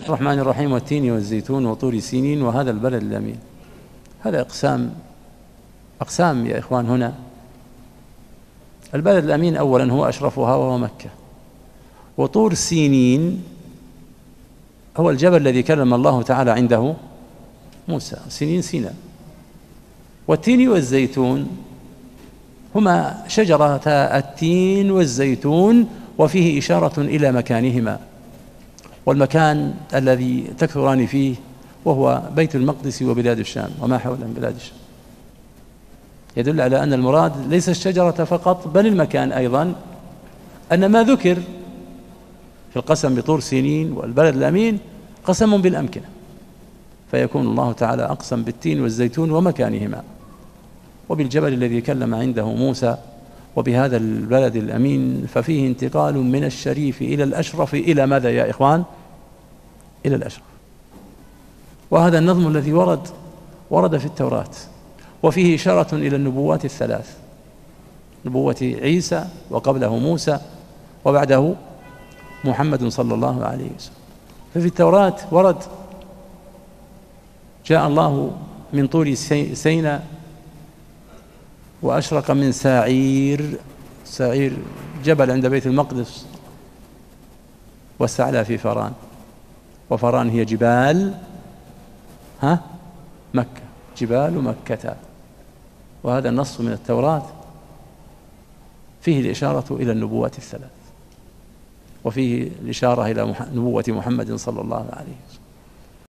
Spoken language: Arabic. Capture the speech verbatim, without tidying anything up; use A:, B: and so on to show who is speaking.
A: الرحمن الرحيم والتين والزيتون وطور سينين وهذا البلد الأمين. هذا أقسام أقسام يا إخوان. هنا البلد الأمين أولا هو أشرفها وهو مكة، وطور سينين هو الجبل الذي كلم الله تعالى عنده موسى، سينين سيناء. والتين والزيتون هما شجرة التين والزيتون، وفيه إشارة إلى مكانهما، والمكان الذي تكثران فيه وهو بيت المقدس وبلاد الشام وما حول من بلاد الشام، يدل على أن المراد ليس الشجرة فقط بل المكان أيضا، أن ما ذكر في القسم بطور سينين والبلد الأمين قسم بالأمكنة، فيكون الله تعالى أقسم بالتين والزيتون ومكانهما، وبالجبل الذي كلم عنده موسى، وبهذا البلد الأمين، ففيه انتقال من الشريف إلى الأشرف. إلى ماذا يا إخوان؟ إلى الأشرف. وهذا النظم الذي ورد ورد في التوراة، وفيه إشارة إلى النبوات الثلاث، نبوة عيسى وقبله موسى وبعده محمد صلى الله عليه وسلم. ففي التوراة ورد: جاء الله من طور سيناء وأشرق من ساعير، ساعير جبل عند بيت المقدس، واستعلى في فران، وفران هي جبال ها مكة، جبال مكة. وهذا النص من التوراة فيه الإشارة إلى النبوات الثلاث، وفيه الإشارة إلى نبوة محمد صلى الله عليه وسلم.